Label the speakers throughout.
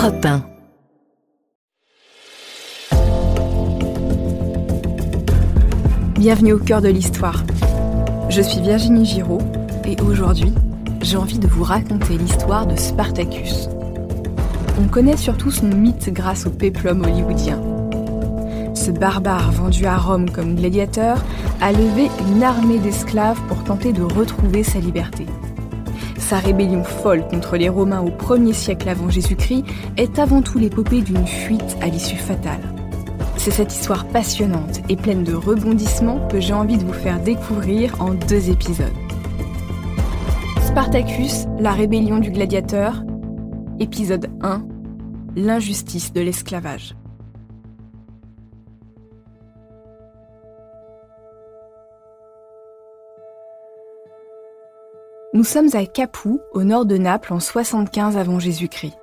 Speaker 1: Europe 1.
Speaker 2: Bienvenue au cœur de l'histoire. Je suis Virginie Giraud et aujourd'hui, j'ai envie de vous raconter l'histoire de Spartacus. On connaît surtout son mythe grâce au péplum hollywoodien. Ce barbare vendu à Rome comme gladiateur a levé une armée d'esclaves pour tenter de retrouver sa liberté. Sa rébellion folle contre les Romains au 1er siècle avant Jésus-Christ est avant tout l'épopée d'une fuite à l'issue fatale. C'est cette histoire passionnante et pleine de rebondissements que j'ai envie de vous faire découvrir en 2 épisodes. Spartacus, la rébellion du gladiateur, épisode 1, l'injustice de l'esclavage. Nous sommes à Capoue, au nord de Naples, en 75 avant Jésus-Christ.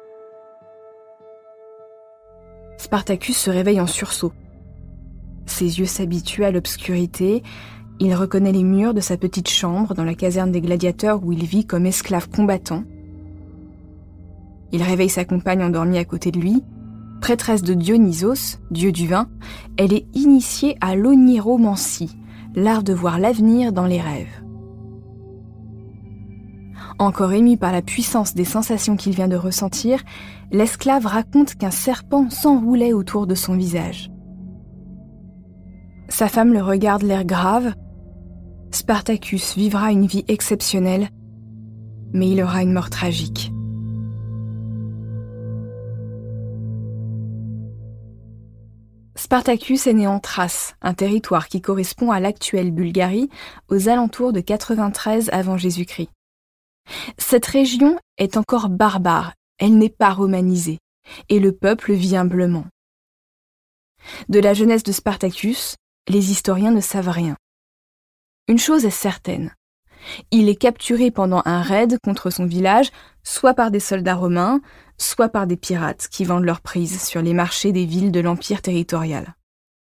Speaker 2: Spartacus se réveille en sursaut. Ses yeux s'habituent à l'obscurité, il reconnaît les murs de sa petite chambre dans la caserne des gladiateurs où il vit comme esclave combattant. Il réveille sa compagne endormie à côté de lui. Prêtresse de Dionysos, dieu du vin, elle est initiée à l'oniromancie, l'art de voir l'avenir dans les rêves. Encore ému par la puissance des sensations qu'il vient de ressentir, l'esclave raconte qu'un serpent s'enroulait autour de son visage. Sa femme le regarde l'air grave. Spartacus vivra une vie exceptionnelle, mais il aura une mort tragique. Spartacus est né en Thrace, un territoire qui correspond à l'actuelle Bulgarie, aux alentours de 93 avant Jésus-Christ. Cette région est encore barbare, elle n'est pas romanisée, et le peuple vit humblement. De la jeunesse de Spartacus, les historiens ne savent rien. Une chose est certaine, il est capturé pendant un raid contre son village, soit par des soldats romains, soit par des pirates qui vendent leurs prises sur les marchés des villes de l'empire territorial.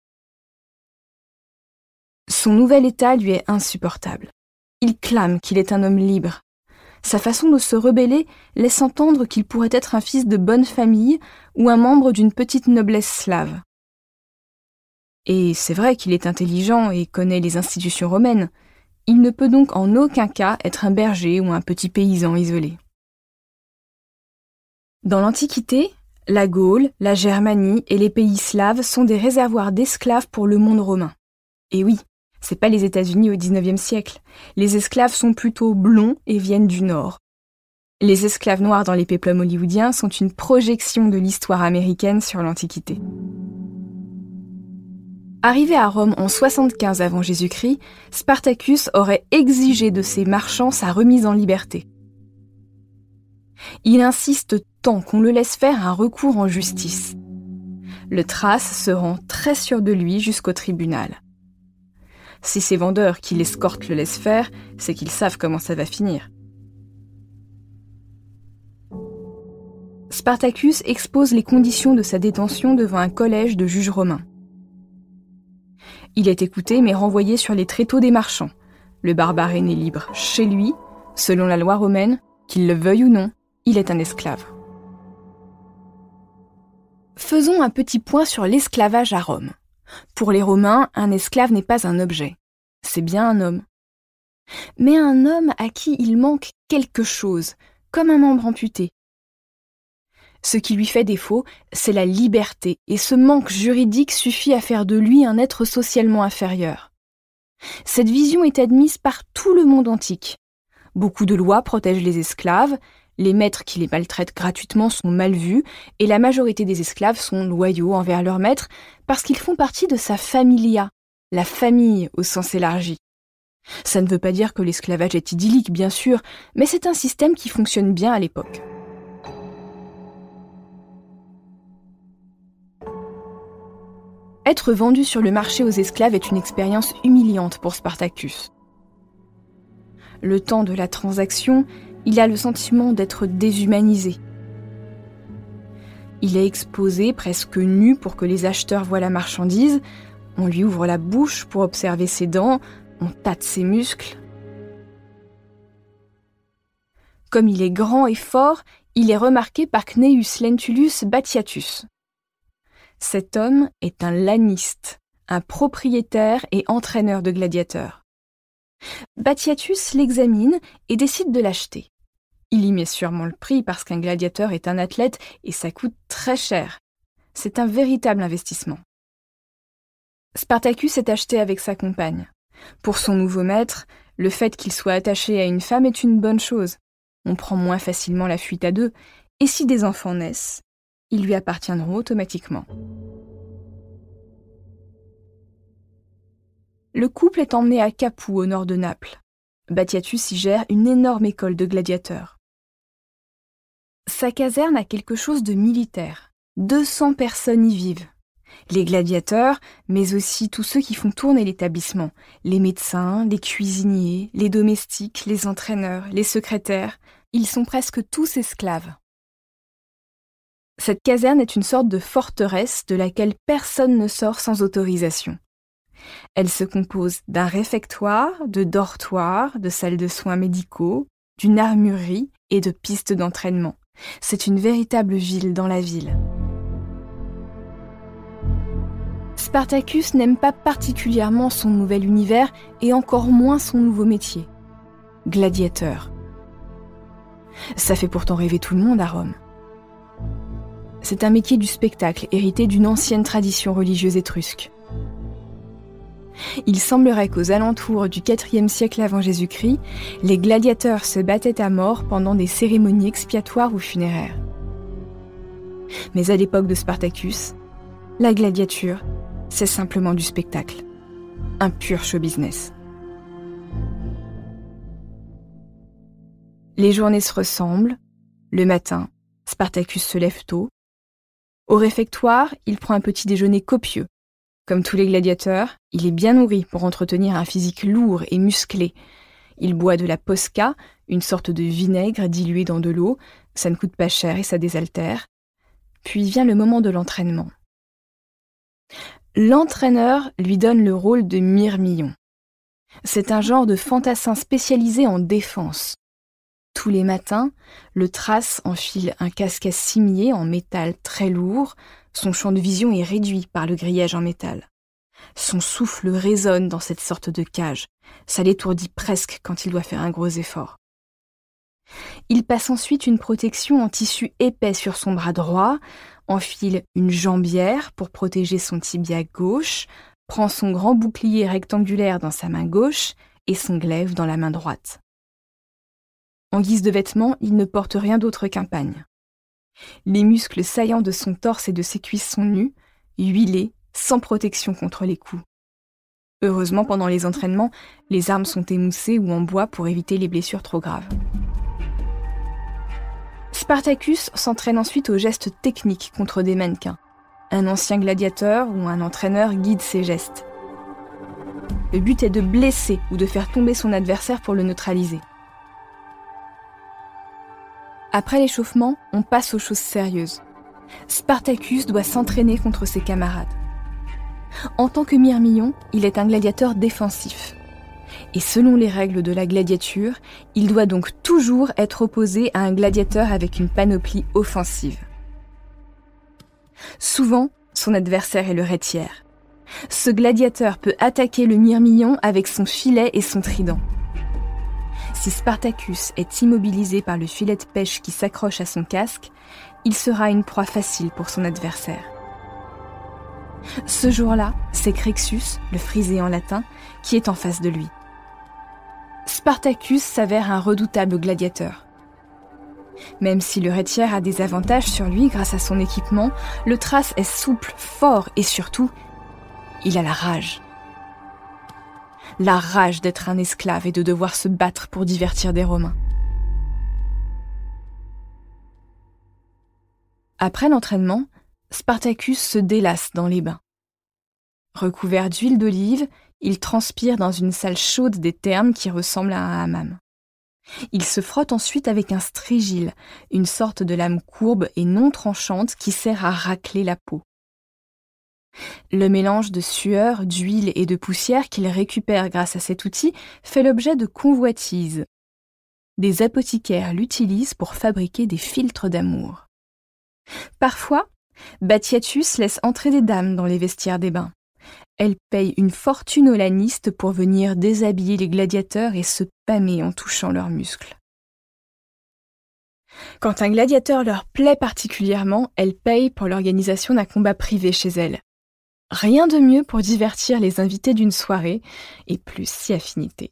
Speaker 2: Son nouvel état lui est insupportable. Il clame qu'il est un homme libre. Sa façon de se rebeller laisse entendre qu'il pourrait être un fils de bonne famille ou un membre d'une petite noblesse slave. Et c'est vrai qu'il est intelligent et connaît les institutions romaines. Il ne peut donc en aucun cas être un berger ou un petit paysan isolé. Dans l'Antiquité, la Gaule, la Germanie et les pays slaves sont des réservoirs d'esclaves pour le monde romain. Et oui, c'est pas les États-Unis au XIXe siècle. Les esclaves sont plutôt blonds et viennent du Nord. Les esclaves noirs dans les péplums hollywoodiens sont une projection de l'histoire américaine sur l'Antiquité. Arrivé à Rome en 75 avant Jésus-Christ, Spartacus aurait exigé de ses marchands sa remise en liberté. Il insiste tant qu'on le laisse faire un recours en justice. Le Thrace se rend très sûr de lui jusqu'au tribunal. Si ces vendeurs qui l'escortent le laissent faire, c'est qu'ils savent comment ça va finir. Spartacus expose les conditions de sa détention devant un collège de juges romains. Il est écouté mais renvoyé sur les tréteaux des marchands. Le barbare est né libre chez lui, selon la loi romaine, qu'il le veuille ou non, il est un esclave. Faisons un petit point sur l'esclavage à Rome. Pour les Romains, un esclave n'est pas un objet, c'est bien un homme. Mais un homme à qui il manque quelque chose, comme un membre amputé. Ce qui lui fait défaut, c'est la liberté, et ce manque juridique suffit à faire de lui un être socialement inférieur. Cette vision est admise par tout le monde antique. Beaucoup de lois protègent les esclaves, les maîtres qui les maltraitent gratuitement sont mal vus, et la majorité des esclaves sont loyaux envers leur maître parce qu'ils font partie de sa familia, la famille au sens élargi. Ça ne veut pas dire que l'esclavage est idyllique, bien sûr, mais c'est un système qui fonctionne bien à l'époque. Être vendu sur le marché aux esclaves est une expérience humiliante pour Spartacus. Le temps de la transaction, il a le sentiment d'être déshumanisé. Il est exposé presque nu pour que les acheteurs voient la marchandise, on lui ouvre la bouche pour observer ses dents, on tâte ses muscles. Comme il est grand et fort, il est remarqué par Cneius Lentulus Batiatus. Cet homme est un laniste, un propriétaire et entraîneur de gladiateurs. Batiatus l'examine et décide de l'acheter. Il y met sûrement le prix parce qu'un gladiateur est un athlète et ça coûte très cher. C'est un véritable investissement. Spartacus est acheté avec sa compagne. Pour son nouveau maître, le fait qu'il soit attaché à une femme est une bonne chose. On prend moins facilement la fuite à deux, et si des enfants naissent, ils lui appartiendront automatiquement. Le couple est emmené à Capoue, au nord de Naples. Batiatus y gère une énorme école de gladiateurs. Sa caserne a quelque chose de militaire. 200 personnes y vivent. Les gladiateurs, mais aussi tous ceux qui font tourner l'établissement. Les médecins, les cuisiniers, les domestiques, les entraîneurs, les secrétaires. Ils sont presque tous esclaves. Cette caserne est une sorte de forteresse de laquelle personne ne sort sans autorisation. Elle se compose d'un réfectoire, de dortoirs, de salles de soins médicaux, d'une armurerie et de pistes d'entraînement. C'est une véritable ville dans la ville. Spartacus n'aime pas particulièrement son nouvel univers et encore moins son nouveau métier. Gladiateur. Ça fait pourtant rêver tout le monde à Rome. C'est un métier du spectacle hérité d'une ancienne tradition religieuse étrusque. Il semblerait qu'aux alentours du IVe siècle avant Jésus-Christ, les gladiateurs se battaient à mort pendant des cérémonies expiatoires ou funéraires. Mais à l'époque de Spartacus, la gladiature, c'est simplement du spectacle. Un pur show business. Les journées se ressemblent. Le matin, Spartacus se lève tôt. Au réfectoire, il prend un petit déjeuner copieux. Comme tous les gladiateurs, il est bien nourri pour entretenir un physique lourd et musclé. Il boit de la posca, une sorte de vinaigre dilué dans de l'eau. Ça ne coûte pas cher et ça désaltère. Puis vient le moment de l'entraînement. L'entraîneur lui donne le rôle de mirmillon. C'est un genre de fantassin spécialisé en défense. Tous les matins, le thrace enfile un casque à cimier en métal très lourd. Son champ de vision est réduit par le grillage en métal. Son souffle résonne dans cette sorte de cage. Ça l'étourdit presque quand il doit faire un gros effort. Il passe ensuite une protection en tissu épais sur son bras droit, enfile une jambière pour protéger son tibia gauche, prend son grand bouclier rectangulaire dans sa main gauche et son glaive dans la main droite. En guise de vêtements, il ne porte rien d'autre qu'un pagne. Les muscles saillants de son torse et de ses cuisses sont nus, huilés, sans protection contre les coups. Heureusement, pendant les entraînements, les armes sont émoussées ou en bois pour éviter les blessures trop graves. Spartacus s'entraîne ensuite aux gestes techniques contre des mannequins. Un ancien gladiateur ou un entraîneur guide ses gestes. Le but est de blesser ou de faire tomber son adversaire pour le neutraliser. Après l'échauffement, on passe aux choses sérieuses. Spartacus doit s'entraîner contre ses camarades. En tant que mirmillon, il est un gladiateur défensif. Et selon les règles de la gladiature, il doit donc toujours être opposé à un gladiateur avec une panoplie offensive. Souvent, son adversaire est le rhétière. Ce gladiateur peut attaquer le mirmillon avec son filet et son trident. Si Spartacus est immobilisé par le filet de pêche qui s'accroche à son casque, il sera une proie facile pour son adversaire. Ce jour-là, c'est Crexus, le frisé en latin, qui est en face de lui. Spartacus s'avère un redoutable gladiateur. Même si le rhétière a des avantages sur lui grâce à son équipement, le thrace est souple, fort et surtout, il a la rage. La rage d'être un esclave et de devoir se battre pour divertir des Romains. Après l'entraînement, Spartacus se délasse dans les bains. Recouvert d'huile d'olive, il transpire dans une salle chaude des thermes qui ressemble à un hammam. Il se frotte ensuite avec un strigile, une sorte de lame courbe et non tranchante qui sert à racler la peau. Le mélange de sueur, d'huile et de poussière qu'il récupère grâce à cet outil fait l'objet de convoitises. Des apothicaires l'utilisent pour fabriquer des filtres d'amour. Parfois, Batiatus laisse entrer des dames dans les vestiaires des bains. Elle paye une fortune aux lanistes pour venir déshabiller les gladiateurs et se pâmer en touchant leurs muscles. Quand un gladiateur leur plaît particulièrement, elle paye pour l'organisation d'un combat privé chez elle. Rien de mieux pour divertir les invités d'une soirée, et plus si affinité.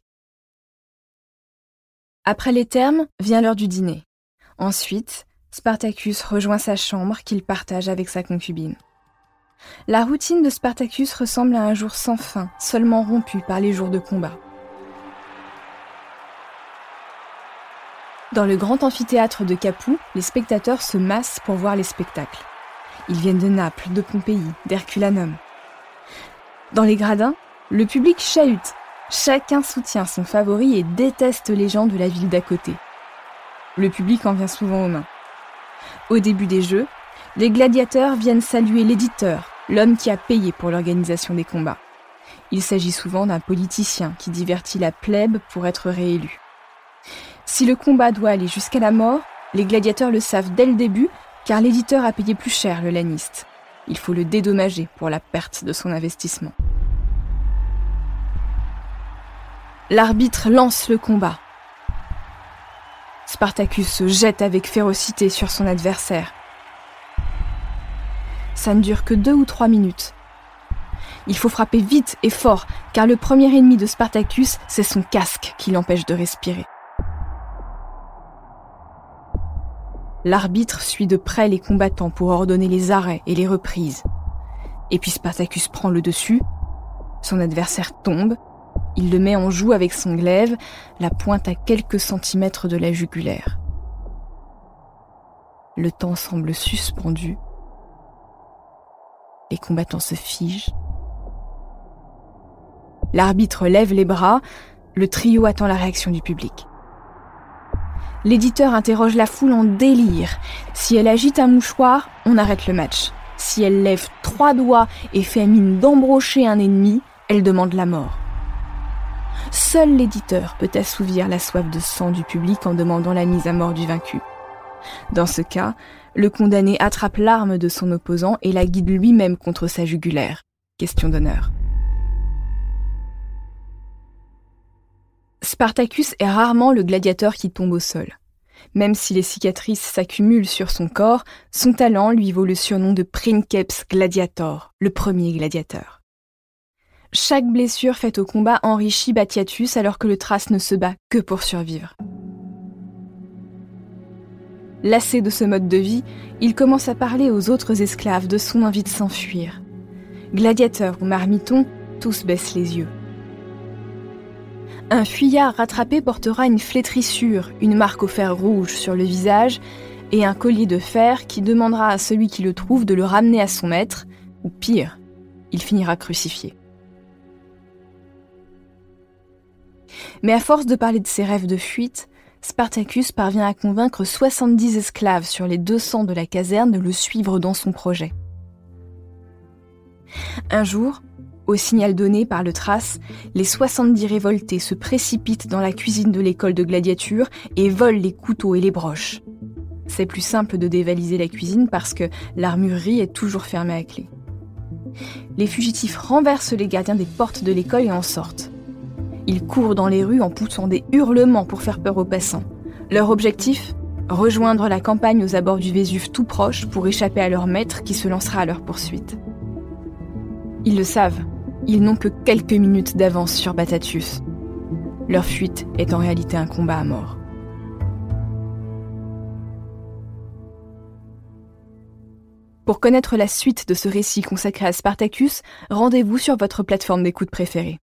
Speaker 2: Après les termes, vient l'heure du dîner. Ensuite, Spartacus rejoint sa chambre qu'il partage avec sa concubine. La routine de Spartacus ressemble à un jour sans fin, seulement rompu par les jours de combat. Dans le grand amphithéâtre de Capoue, les spectateurs se massent pour voir les spectacles. Ils viennent de Naples, de Pompéi, d'Herculanum. Dans les gradins, le public chahute. Chacun soutient son favori et déteste les gens de la ville d'à côté. Le public en vient souvent aux mains. Au début des jeux, les gladiateurs viennent saluer l'éditeur, l'homme qui a payé pour l'organisation des combats. Il s'agit souvent d'un politicien qui divertit la plèbe pour être réélu. Si le combat doit aller jusqu'à la mort, les gladiateurs le savent dès le début, car l'éditeur a payé plus cher le laniste. Il faut le dédommager pour la perte de son investissement. L'arbitre lance le combat. Spartacus se jette avec férocité sur son adversaire. Ça ne dure que 2 ou 3 minutes. Il faut frapper vite et fort, car le premier ennemi de Spartacus, c'est son casque qui l'empêche de respirer. L'arbitre suit de près les combattants pour ordonner les arrêts et les reprises. Et puis Spartacus prend le dessus, son adversaire tombe, il le met en joue avec son glaive, la pointe à quelques centimètres de la jugulaire. Le temps semble suspendu. Les combattants se figent. L'arbitre lève les bras, le trio attend la réaction du public. L'éditeur interroge la foule en délire. Si elle agite un mouchoir, on arrête le match. Si elle lève 3 doigts et fait mine d'embrocher un ennemi, elle demande la mort. Seul l'éditeur peut assouvir la soif de sang du public en demandant la mise à mort du vaincu. Dans ce cas, le condamné attrape l'arme de son opposant et la guide lui-même contre sa jugulaire. Question d'honneur. Spartacus est rarement le gladiateur qui tombe au sol. Même si les cicatrices s'accumulent sur son corps, son talent lui vaut le surnom de Princeps Gladiator, le premier gladiateur. Chaque blessure faite au combat enrichit Batiatus alors que le Thrace ne se bat que pour survivre. Lassé de ce mode de vie, il commence à parler aux autres esclaves de son envie de s'enfuir. Gladiateurs ou marmitons, tous baissent les yeux. Un fuyard rattrapé portera une flétrissure, une marque au fer rouge sur le visage et un collier de fer qui demandera à celui qui le trouve de le ramener à son maître, ou pire, il finira crucifié. Mais à force de parler de ses rêves de fuite, Spartacus parvient à convaincre 70 esclaves sur les 200 de la caserne de le suivre dans son projet. Un jour, au signal donné par le Thrace, les 70 révoltés se précipitent dans la cuisine de l'école de gladiature et volent les couteaux et les broches. C'est plus simple de dévaliser la cuisine parce que l'armurerie est toujours fermée à clé. Les fugitifs renversent les gardiens des portes de l'école et en sortent. Ils courent dans les rues en poussant des hurlements pour faire peur aux passants. Leur objectif ? Rejoindre la campagne aux abords du Vésuve tout proche pour échapper à leur maître qui se lancera à leur poursuite. Ils le savent. Ils n'ont que quelques minutes d'avance sur Batiatus. Leur fuite est en réalité un combat à mort. Pour connaître la suite de ce récit consacré à Spartacus, rendez-vous sur votre plateforme d'écoute préférée.